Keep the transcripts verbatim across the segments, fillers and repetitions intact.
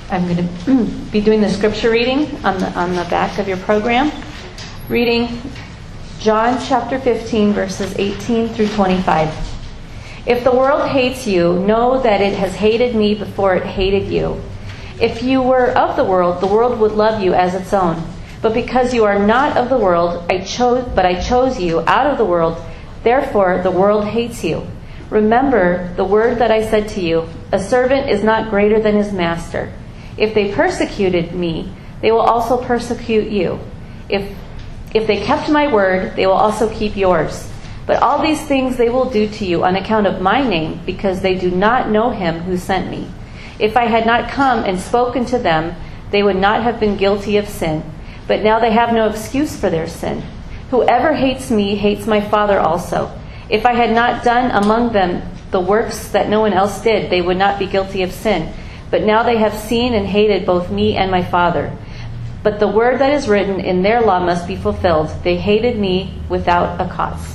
I'm going to be doing the scripture reading on the on the back of your program. Reading John chapter fifteen, verses eighteen through twenty-five. If the world hates you, know that it has hated me before it hated you. If you were of the world, the world would love you as its own. But because you are not of the world, I chose but I chose you out of the world, therefore the world hates you. Remember the word that I said to you, a servant is not greater than his master. If they persecuted me, they will also persecute you. If if they kept my word, they will also keep yours. But all these things they will do to you on account of my name, because they do not know him who sent me. If I had not come and spoken to them, they would not have been guilty of sin. But now they have no excuse for their sin. Whoever hates me hates my Father also. If I had not done among them the works that no one else did, they would not be guilty of sin. But now they have seen and hated both me and my Father. But the word that is written in their law must be fulfilled. They hated me without a cause.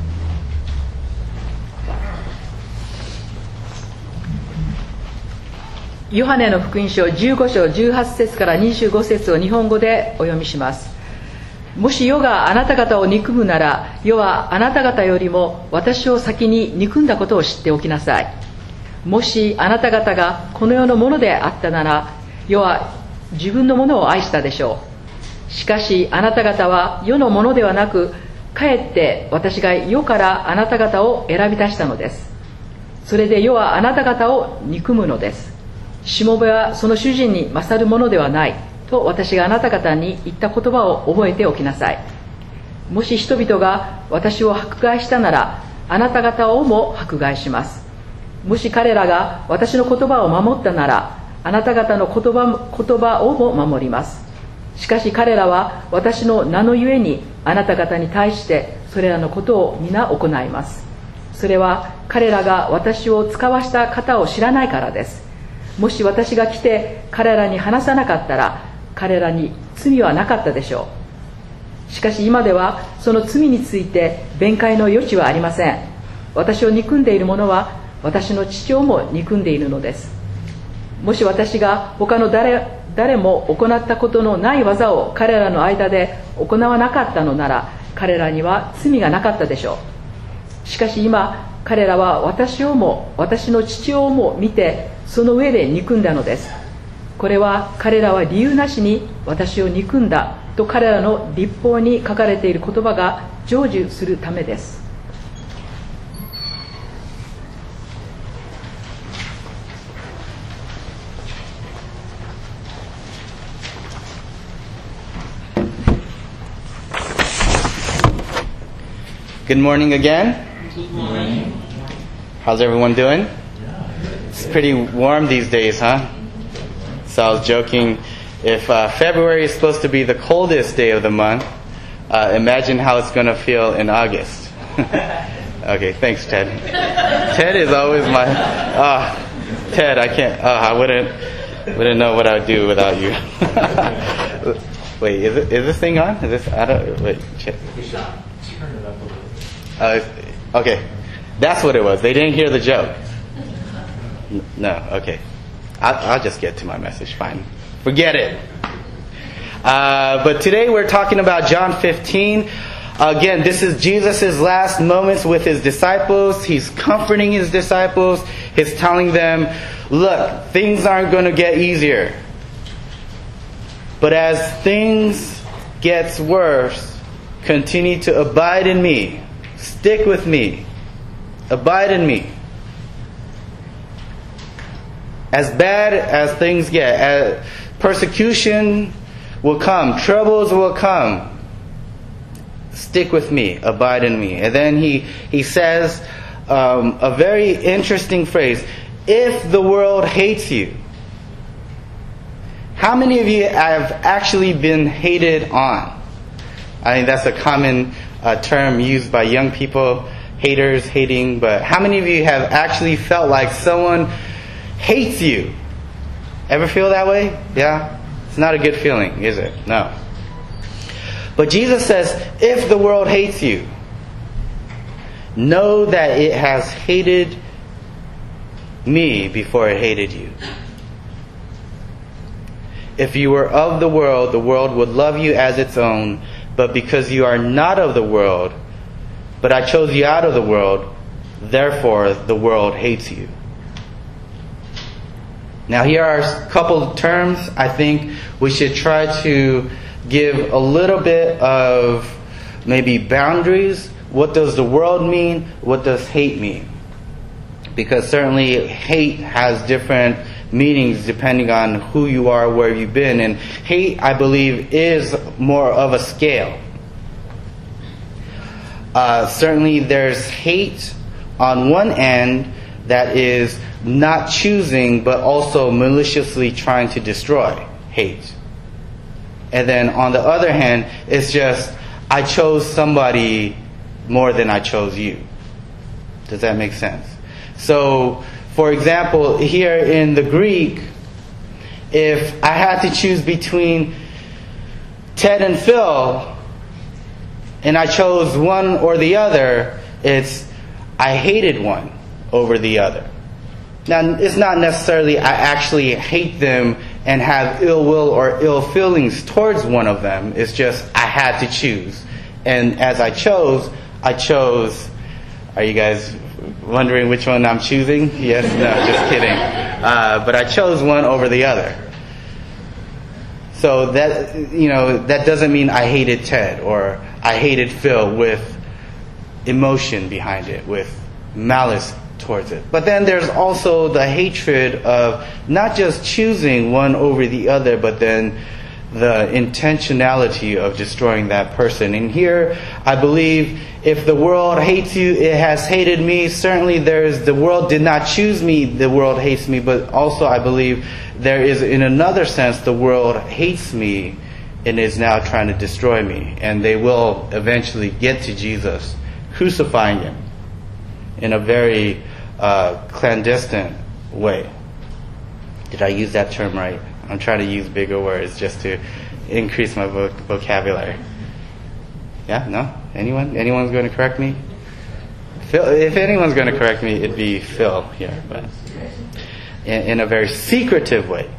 ヨハネの福音書じゅうご章じゅうはち節からにじゅうご節を日本語でお読みします。もし世があなた方を憎むなら、世はあなた方よりも私を先に憎んだことを知っておきなさい。もしあなた方がこの世のものであったなら、世は自分のものを愛したでしょう。しかしあなた方は世のものではなく、かえって私が世からあなた方を選び出したのです。それで世はあなた方を憎むのです。しもべはその主人に勝るものではないと私があなた方に言った言葉を覚えておきなさい。もし人々が私を迫害したなら、あなた方をも迫害します。もし彼らが私の言葉を守ったなら、あなた方の言葉、言葉をも守ります。しかし彼らは私の名のゆえにあなた方に対してそれらのことを皆行います。それは彼らが私を使わした方を知らないからです。もし私が来て彼らに話さなかったら、彼らに罪はなかったでしょう。しかし今ではその罪について弁解の余地はありません。私を憎んでいる者は私の父をも憎んでいるのです。もし私が他の 誰, 誰も行ったことのない技を彼らの間で行わなかったのなら、彼らには罪がなかったでしょう。しかし今彼らは私をも私の父をも見て、その上で憎んだのです。これは彼らは理由なしに私を憎んだと彼らの律法に書かれている言葉が成就するためです。 Good morning again. Good morning. How's everyone doing? It's pretty warm these days, huh? So I was joking, if uh, February is supposed to be the coldest day of the month, uh, imagine how it's going to feel in August. Okay, thanks, Ted. Ted is always my... Uh, Ted, I can't... Uh, I wouldn't wouldn't know what I would do without you. Wait, is it, is this thing on? Is this... I don't... Wait, check. Turn it up a little. Uh, okay, that's what it was. They didn't hear the joke. No, okay. I'll, I'll just get to my message. Fine. Forget it. Uh, but today we're talking about John fifteen. Again, this is Jesus' last moments with his disciples. He's comforting his disciples. He's telling them, look, things aren't going to get easier. But as things get worse, continue to abide in me. Stick with me. Abide in me. As bad as things get, as persecution will come, troubles will come. Stick with me, abide in me. And then he, he says um, a very interesting phrase. If the world hates you. How many of you have actually been hated on? I think that's a common uh, term used by young people, haters, hating. But how many of you have actually felt like someone hates you? Ever feel that way? Yeah? It's not a good feeling, is it? No. But Jesus says, if the world hates you, know that it has hated me before it hated you. If you were of the world, the world would love you as its own. But because you are not of the world, but I chose you out of the world, therefore the world hates you. Now here are a couple of terms I think we should try to give a little bit of maybe boundaries. What does the world mean? What does hate mean? Because certainly hate has different meanings depending on who you are, where you've been. And hate, I believe, is more of a scale. Uh, certainly there's hate on one end that is not choosing but also maliciously trying to destroy. Hate. And then on the other hand, it's just, I chose somebody more than I chose you. Does that make sense? So, for example, here in the Greek, if I had to choose between Ted and Phil, and I chose one or the other, it's I hated one over the other. Now, it's not necessarily I actually hate them and have ill will or ill feelings towards one of them. It's just I had to choose. And as I chose, I chose... Are you guys wondering which one I'm choosing? Yes? No, just kidding. Uh, but I chose one over the other. So that, you know, that doesn't mean I hated Ted or I hated Phil with emotion behind it, with malice towards it. But then there's also the hatred of not just choosing one over the other, but then the intentionality of destroying that person. And here, I believe, if the world hates you, it has hated me. Certainly there's, the world did not choose me, the world hates me. But also I believe there is, in another sense, the world hates me and is now trying to destroy me. And they will eventually get to Jesus, crucifying him in a very uh, clandestine way. Did I use that term right? I'm trying to use bigger words just to increase my voc- vocabulary. Yeah? No? Anyone? Anyone's going to correct me? Phil, if anyone's going to correct me, it'd be Phil here, but in, in a very secretive way.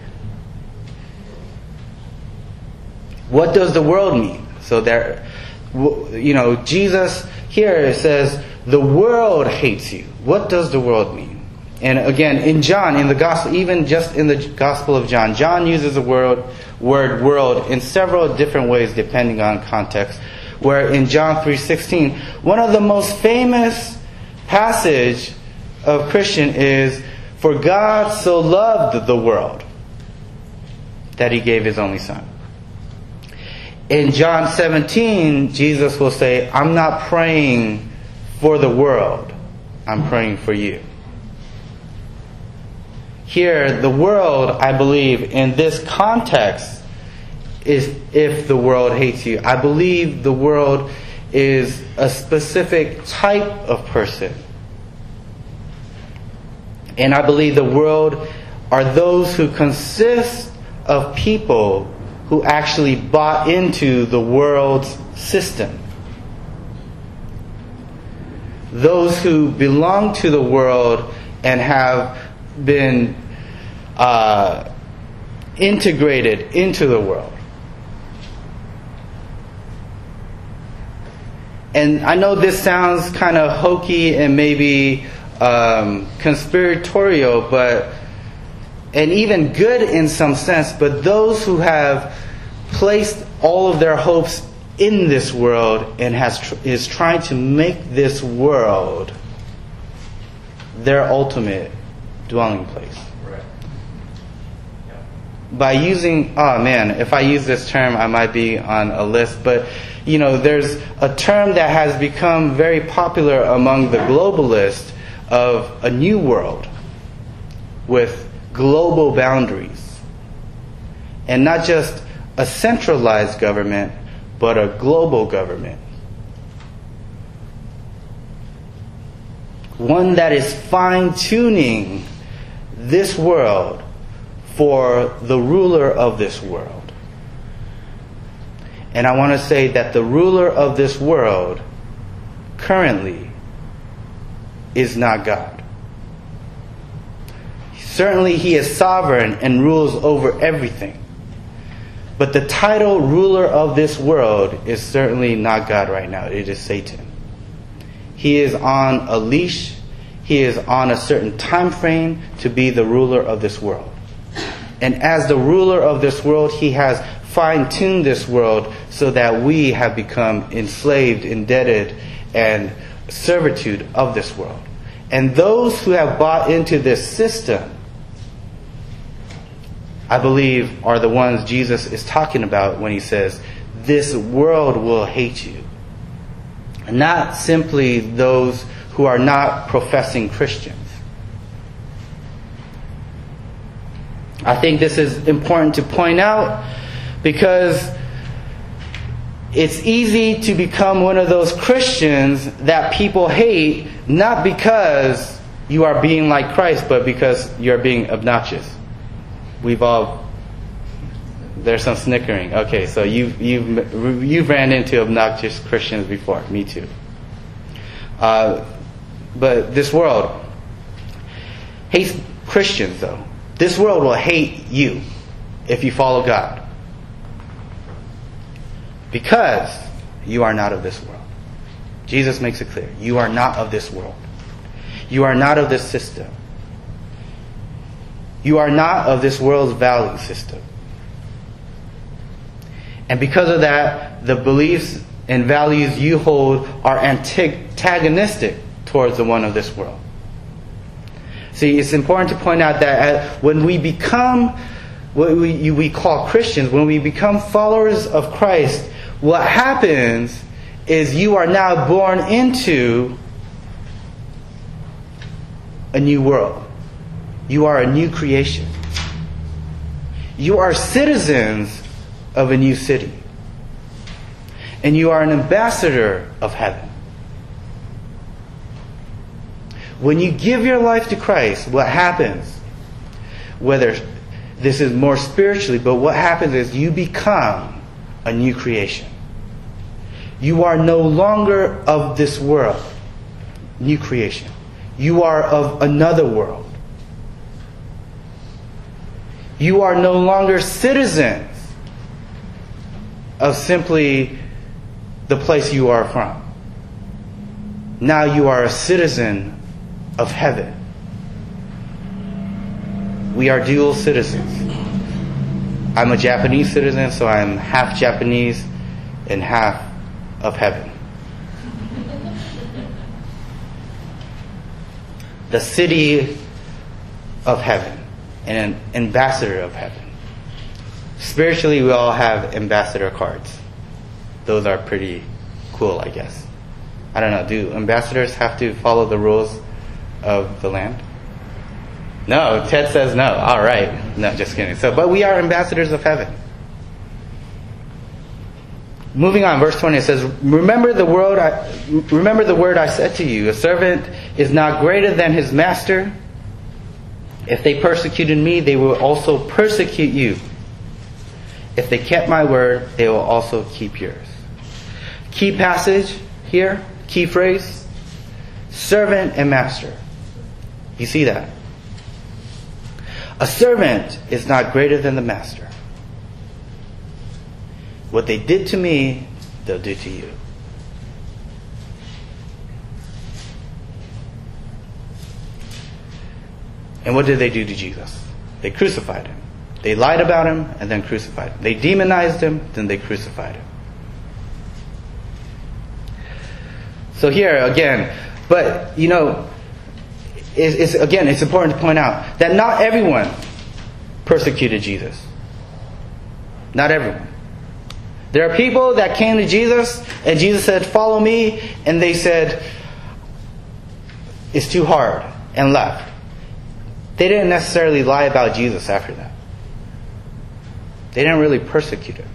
What does the world mean? So there, you know, Jesus here says the world hates you. What does the world mean? And again, in John, in the gospel, even just in the Gospel of John, John uses the word, word world in several different ways depending on context. Where in John three sixteen, one of the most famous passage of Christian is, "For God so loved the world that he gave his only son." In John seventeen, Jesus will say, "I'm not praying for the world, I'm praying for you." Here, the world, I believe, in this context, is if the world hates you. I believe the world is a specific type of person. And I believe the world are those who consist of people who actually bought into the world's system. Those who belong to the world and have been uh, integrated into the world. And I know this sounds kind of hokey and maybe um, conspiratorial, but and even good in some sense, but those who have placed all of their hopes in this world and has tr- is trying to make this world their ultimate dwelling place. Right. Yeah. By using, oh man, if I use this term, I might be on a list, but you know, there's a term that has become very popular among the globalists of a new world with global boundaries. And not just a centralized government, but a global government. One that is fine-tuning this world for the ruler of this world. And I want to say that the ruler of this world currently is not God. Certainly he is sovereign and rules over everything. But the title ruler of this world is certainly not God right now. It is Satan. He is on a leash. He is on a certain time frame to be the ruler of this world. And as the ruler of this world, he has fine-tuned this world so that we have become enslaved, indebted, and servitude of this world. And those who have bought into this system, I believe, are the ones Jesus is talking about when he says, this world will hate you. Not simply those who are not professing Christians. I think this is important to point out because it's easy to become one of those Christians that people hate, not because you are being like Christ, but because you're being obnoxious. We've all, there's some snickering. Okay, so you've, you've, you've ran into obnoxious Christians before. Me too. Uh, but this world hates Christians, though. This world will hate you if you follow God. Because you are not of this world. Jesus makes it clear. You are not of this world. You are not of this system. You are not of this world's value system. And because of that, the beliefs and values you hold are antagonistic towards the one of this world. See, it's important to point out that when we become what we, we call Christians, when we become followers of Christ, what happens is you are now born into a new world. You are a new creation. You are citizens of a new city. And you are an ambassador of heaven. When you give your life to Christ, what happens, whether this is more spiritually, but what happens is you become a new creation. You are no longer of this world. New creation. You are of another world. You are no longer citizens of simply the place you are from. Now you are a citizen of heaven. We are dual citizens. I'm a Japanese citizen, so I'm half Japanese and half of heaven. The city of heaven and an ambassador of heaven. Spiritually, we all have ambassador cards. Those are pretty cool, I guess. I don't know, do ambassadors have to follow the rules of the land? No, Ted says no. All right. No, just kidding. So, but we are ambassadors of heaven. Moving on, verse twenty, it says, Remember the word I, remember the word I said to you, a servant is not greater than his master. If they persecuted me, they will also persecute you. If they kept my word, they will also keep yours. Key passage here, key phrase, servant and master. You see that? A servant is not greater than the master. What they did to me, they'll do to you. And what did they do to Jesus? They crucified him. They lied about him and then crucified him. They demonized him, then they crucified him. So here again, but you know, it's, it's, again, it's important to point out that not everyone persecuted Jesus. Not everyone. There are people that came to Jesus and Jesus said, follow me. And they said, it's too hard, and left. They didn't necessarily lie about Jesus after that. They didn't really persecute him.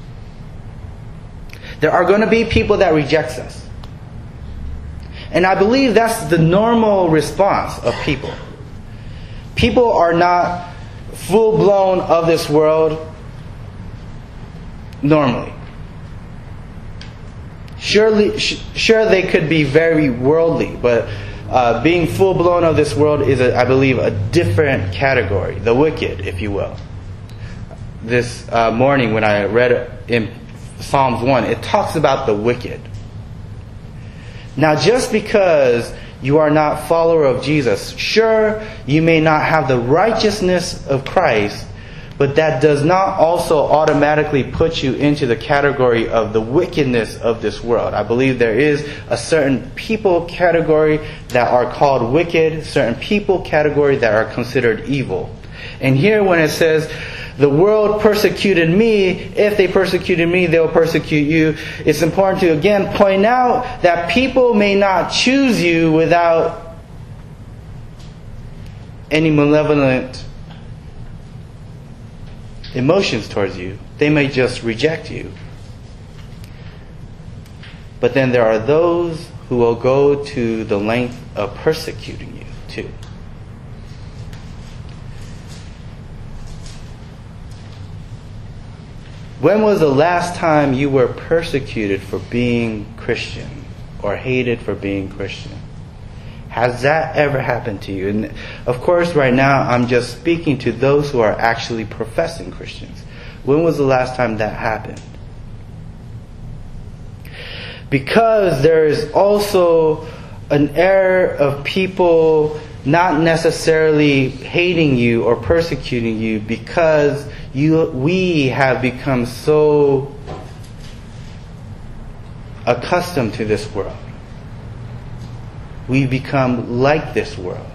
There are going to be people that reject us. And I believe that's the normal response of people. People are not full-blown of this world normally. Surely, sh- sure they could be very worldly, but uh, being full-blown of this world is, a, I believe, a different category. The wicked, if you will. this uh, morning when I read in Psalms one, it talks about the wicked. Now, just because you are not a follower of Jesus, sure, you may not have the righteousness of Christ, but that does not also automatically put you into the category of the wickedness of this world. I believe there is a certain people category that are called wicked, certain people category that are considered evil. And here when it says, the world persecuted me, if they persecuted me, they'll persecute you, it's important to again point out that people may not choose you without any malevolent emotions towards you. They may just reject you. But then there are those who will go to the length of persecuting you too. When was the last time you were persecuted for being Christian or hated for being Christian? Has that ever happened to you? And of course, right now, I'm just speaking to those who are actually professing Christians. When was the last time that happened? Because there is also an error of people not necessarily hating you or persecuting you because you, we have become so accustomed to this world. We become like this world.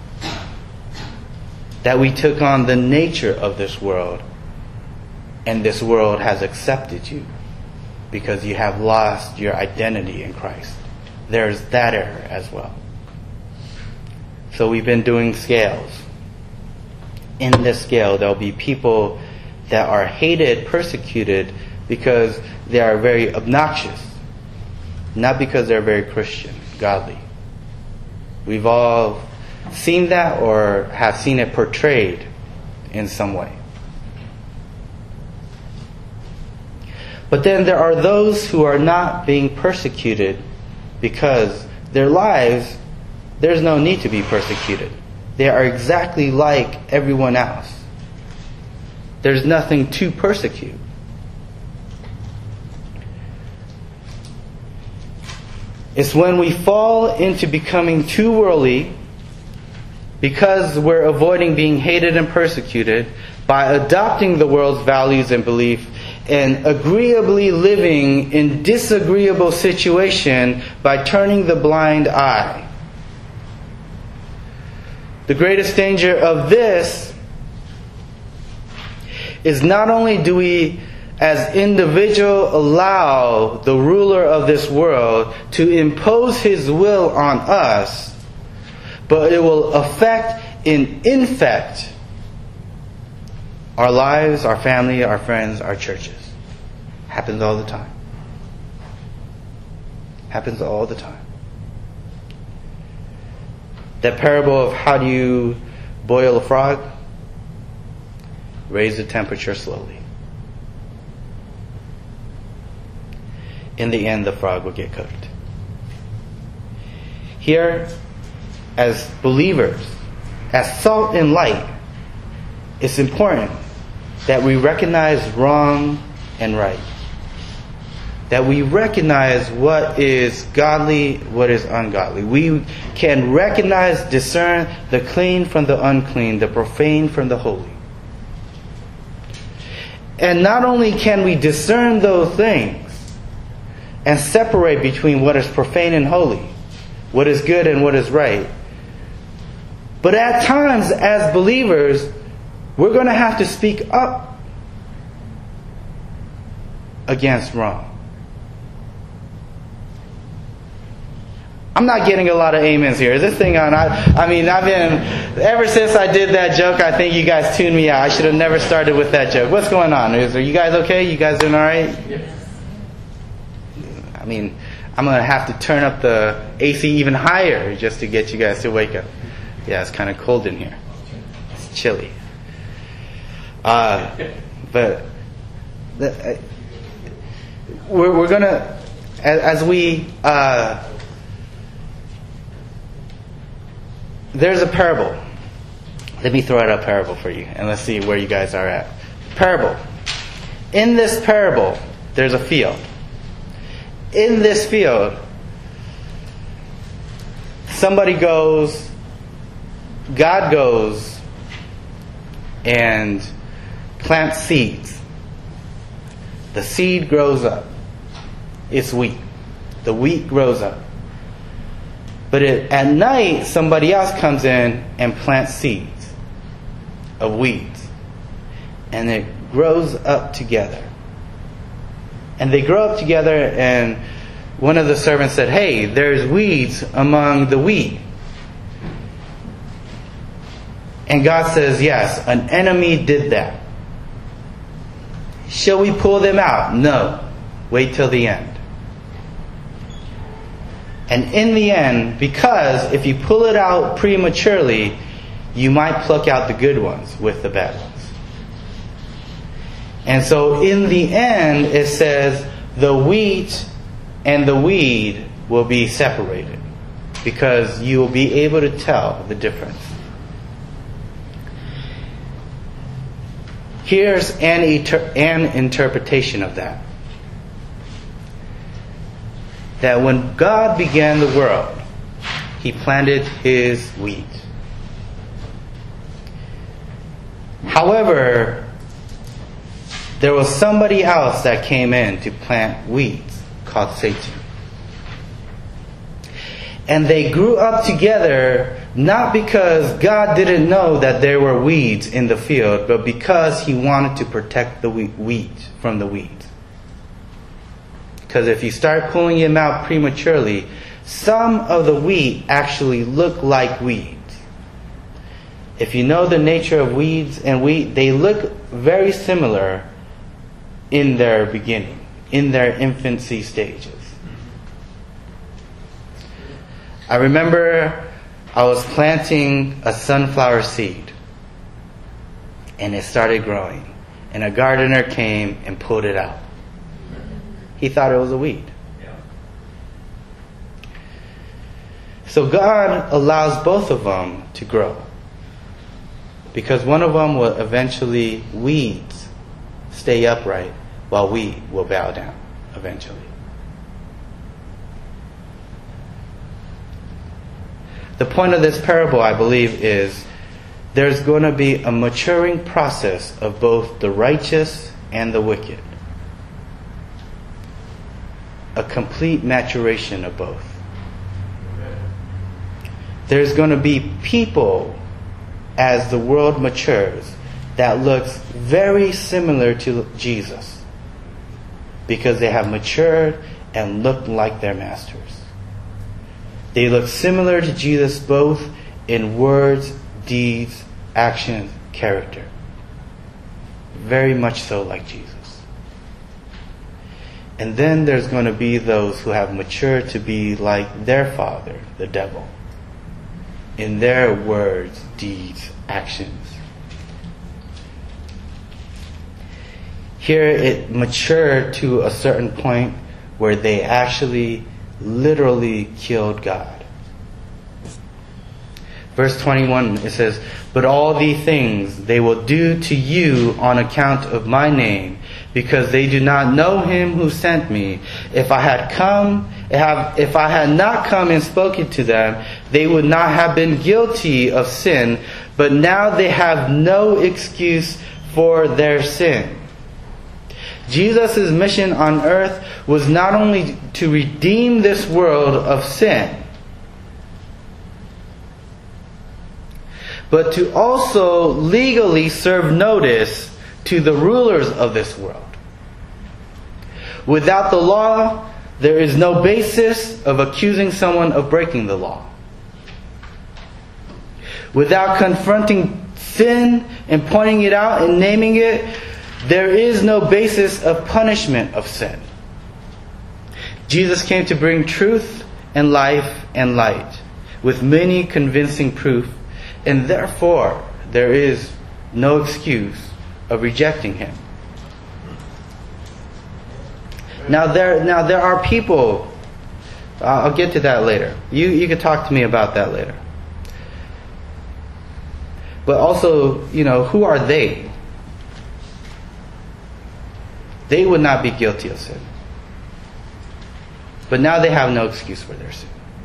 That we took on the nature of this world, and this world has accepted you because you have lost your identity in Christ. There's that error as well. So we've been doing scales. In this scale, there'll be people that are hated, persecuted, because they are very obnoxious. Not because they're very Christian, godly. We've all seen that or have seen it portrayed in some way. But then there are those who are not being persecuted because their lives, there's no need to be persecuted. They are exactly like everyone else. There's nothing to persecute. It's when we fall into becoming too worldly because we're avoiding being hated and persecuted by adopting the world's values and belief and agreeably living in disagreeable situation by turning the blind eye. The greatest danger of this is not only do we as individual allow the ruler of this world to impose his will on us, but it will affect and infect our lives, our family, our friends, our churches. Happens all the time. Happens all the time. That parable of how do you boil a frog? Raise the temperature slowly. In the end, the frog will get cooked. Here, as believers, as salt and light, it's important that we recognize wrong and right. That we recognize what is godly, what is ungodly. We can recognize, discern the clean from the unclean, the profane from the holy. And not only can we discern those things and separate between what is profane and holy, what is good and what is right, but at times as believers, we're going to have to speak up against wrong. I'm not getting a lot of amens here. Is this thing on? I, I mean, I've been, ever since I did that joke, I think you guys tuned me out. I should have never started with that joke. What's going on? Is, are you guys okay? You guys doing all right? Yes. I mean, I'm going to have to turn up the A C even higher just to get you guys to wake up. Yeah, it's kind of cold in here. It's chilly. Uh, but the, uh, we're, we're going to, as, as we... Uh, There's a parable. Let me throw out a parable for you, and let's see where you guys are at. parable. In this parable, there's a field. In this field, somebody goes, God goes and plants seeds. The seed grows up. It's wheat. The wheat grows up. But it, at night, somebody else comes in and plants seeds of weeds. And it grows up together. And they grow up together, and one of the servants said, "Hey, there's weeds among the wheat." And God says, "Yes, an enemy did that. Shall we pull them out?" "No. Wait till the end." And in the end, because if you pull it out prematurely, you might pluck out the good ones with the bad ones. And so in the end, it says the wheat and the weed will be separated, because you will be able to tell the difference. Here's an, inter- an interpretation of that. That when God began the world, He planted His wheat. However, there was somebody else that came in to plant weeds, called Satan. And they grew up together, not because God didn't know that there were weeds in the field, but because He wanted to protect the wheat from the weeds. Because if you start pulling them out prematurely, some of the wheat actually look like weeds. If you know the nature of weeds and wheat, they look very similar in their beginning, in their infancy stages. I remember I was planting a sunflower seed, and it started growing, and a gardener came and pulled it out. He thought it was a weed. So God allows both of them to grow, because one of them will eventually, weeds stay upright while we will bow down eventually. The point of this parable, I believe, is there's going to be a maturing process of both the righteous and the wicked. A complete maturation of both. There's going to be people, as the world matures, that looks very similar to Jesus, because they have matured and look like their masters. They look similar to Jesus both in words, deeds, actions, character. Very much so like Jesus. And then there's going to be those who have matured to be like their father, the devil, in their words, deeds, actions. Here it matured to a certain point where they actually literally killed God. Verse twenty-one, it says, "But all these things they will do to you on account of my name, because they do not know Him who sent me. If I had come, if I had not come and spoken to them, they would not have been guilty of sin, but now they have no excuse for their sin." Jesus' mission on earth was not only to redeem this world of sin, but to also legally serve notice to the rulers of this world. Without the law, there is no basis of accusing someone of breaking the law. Without confronting sin and pointing it out and naming it, there is no basis of punishment of sin. Jesus came to bring truth and life and light, with many convincing proof, and therefore there is no excuse of rejecting Him. Now there, now there are people. Uh, I'll get to that later. You you can talk to me about that later. But also, you know, who are they? they would not be guilty of sin. But now they have no excuse for their sin.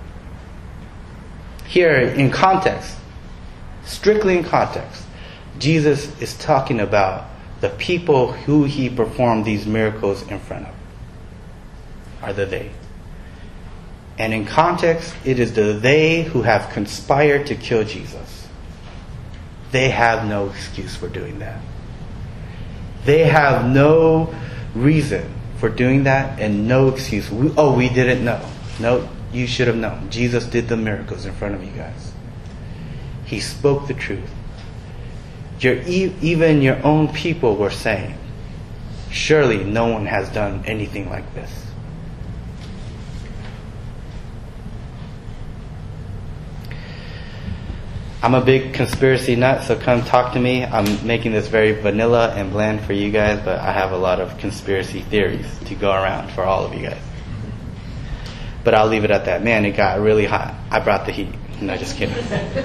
Here, in context, strictly in context, Jesus is talking about the people who he performed these miracles in front of. Are the they. And in context, it is the they who have conspired to kill Jesus. They have no excuse for doing that. They have no reason for doing that and no excuse. We, oh, we didn't know. No, you should have known. Jesus did the miracles in front of you guys. He spoke the truth. Your, even your own people were saying, surely no one has done anything like this. I'm a big conspiracy nut, so come talk to me. I'm making this very vanilla and bland for you guys, but I have a lot of conspiracy theories to go around for all of you guys. But I'll leave it at that. Man, it got really hot. I brought the heat. No, just kidding.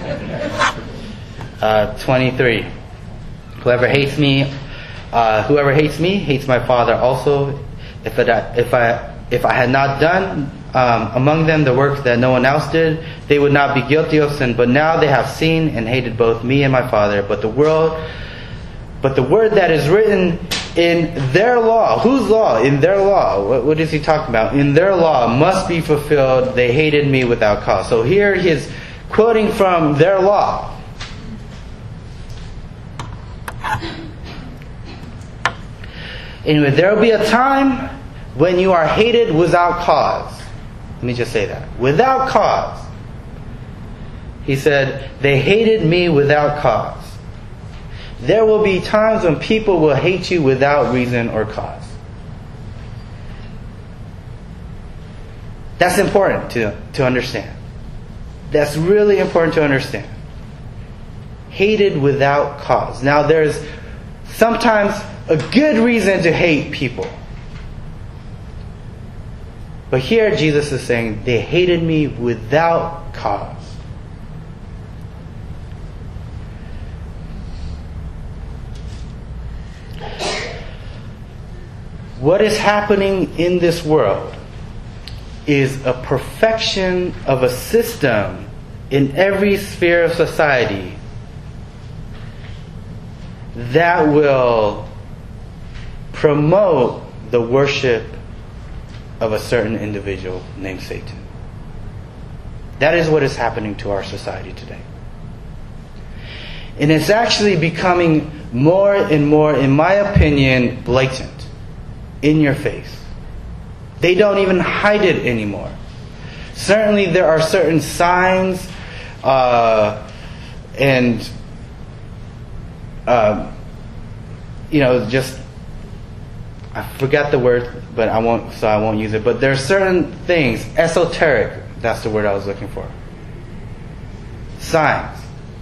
Uh, twenty-three. Whoever hates me, uh, whoever hates me hates my Father also. If I, if I, if I had not done um, among them the works that no one else did, they would not be guilty of sin. But now they have seen and hated both me and my Father. But the world, but the word that is written in their law, whose law? In their law. What, what is he talking about? In their law must be fulfilled. They hated me without cause. So here he is quoting from their law. Anyway, there will be a time when you are hated without cause. Let me just say that. Without cause. He said, they hated me without cause. There will be times when people will hate you without reason or cause. That's important to, to understand. That's really important to understand. Hated without cause. Now there's sometimes a good reason to hate people. But here Jesus is saying, they hated me without cause. What is happening in this world is a perfection of a system in every sphere of society that will promote the worship of a certain individual named Satan. That is what is happening to our society today. And it's actually becoming more and more, in my opinion, blatant. In your face. They don't even hide it anymore. Certainly there are certain signs uh, and uh, you know, just I forgot the word, but I won't, so I won't use it. But there are certain things, esoteric, that's the word I was looking for. Signs.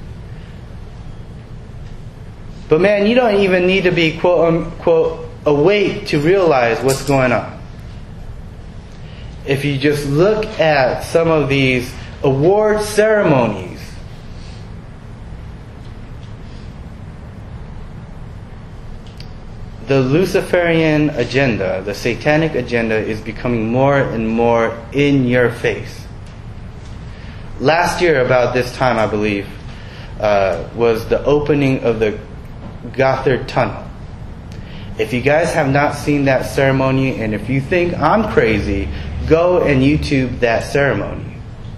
But man, you don't even need to be quote unquote awake to realize what's going on. If you just look at some of these award ceremonies, the Luciferian agenda, the satanic agenda, is becoming more and more in your face. Last year, about this time, I believe, uh, was the opening of the Gothard Tunnel. If you guys have not seen that ceremony, and if you think I'm crazy, go and YouTube that ceremony.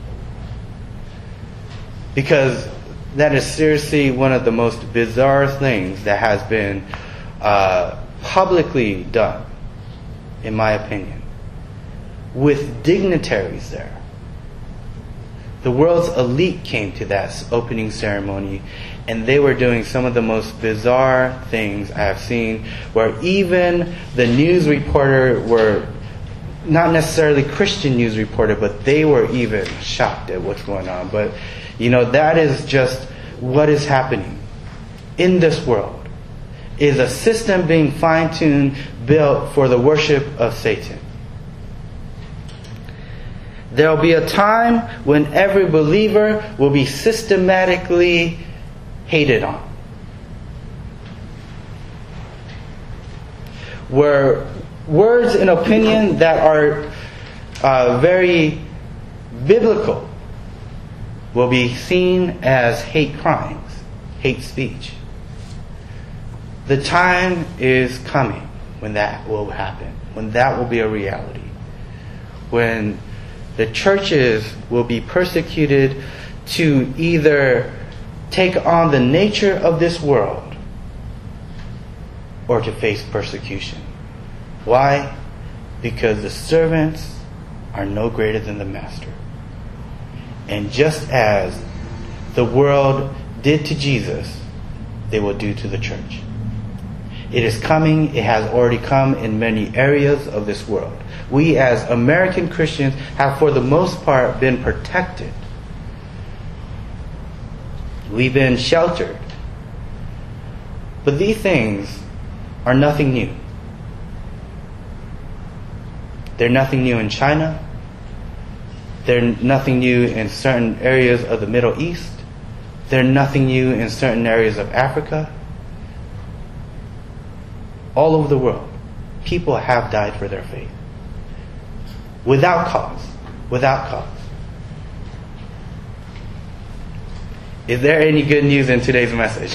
Because that is seriously one of the most bizarre things that has been uh, publicly done, in my opinion, with dignitaries there. The world's elite came to that opening ceremony, and they were doing some of the most bizarre things I have seen, where even the news reporter were not necessarily Christian news reporter, but they were even shocked at what's going on. But, you know, that is just what is happening in this world, is a system being fine-tuned, built for the worship of Satan. There will be a time when every believer will be systematically hated on. where words and opinion that are uh, very biblical will be seen as hate crimes, hate speech. The time is coming when that will happen, when that will be a reality, when the churches will be persecuted to either take on the nature of this world or to face persecution. Why? Because the servants are no greater than the master. And just as the world did to Jesus, they will do to the church. It is coming, it has already come in many areas of this world. We as American Christians have for the most part been protected. We've been sheltered. But these things are nothing new. They're nothing new in China. They're nothing new in certain areas of the Middle East. They're nothing new in certain areas of Africa. All over the world, people have died for their faith. Without cause. Without cause. Is there any good news in today's message?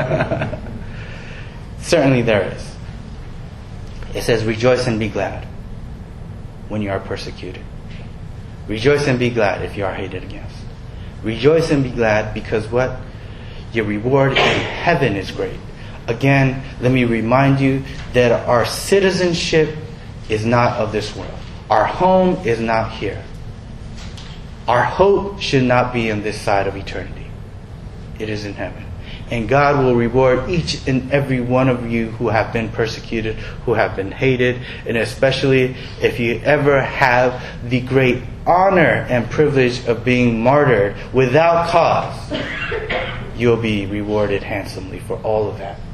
Certainly there is. It says, rejoice and be glad when you are persecuted. Rejoice and be glad if you are hated against. Rejoice and be glad because what? Your reward in heaven is great. Again, let me remind you that our citizenship is not of this world. Our home is not here. Our hope should not be on this side of eternity. It is in heaven. And God will reward each and every one of you who have been persecuted, who have been hated, and especially if you ever have the great honor and privilege of being martyred without cause, you'll be rewarded handsomely for all of that.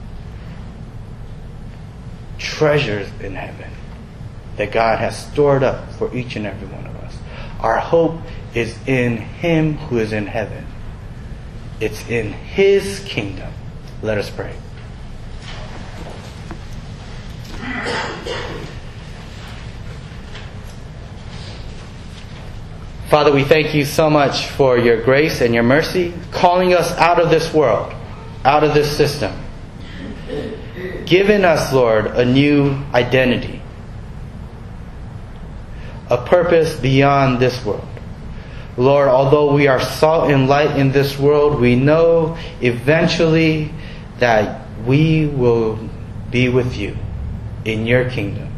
Treasures in heaven that God has stored up for each and every one of us. Our hope is in Him who is in heaven. It's in His kingdom. Let us pray. Father, we thank you so much for your grace and your mercy, calling us out of this world, out of this system. Giving us, Lord, a new identity, a purpose beyond this world. Lord, although we are salt and light in this world, we know eventually that we will be with you in your kingdom.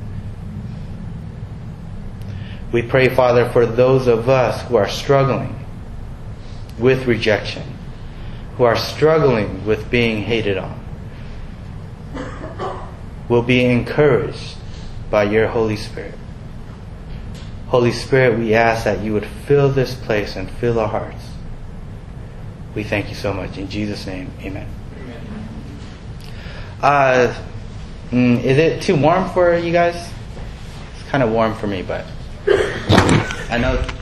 We pray, Father, for those of us who are struggling with rejection, who are struggling with being hated on, will be encouraged by your Holy Spirit. Holy Spirit, we ask that you would fill this place and fill our hearts. We thank you so much. In Jesus' name, amen. Uh, is it too warm for you guys? It's kind of warm for me, but I know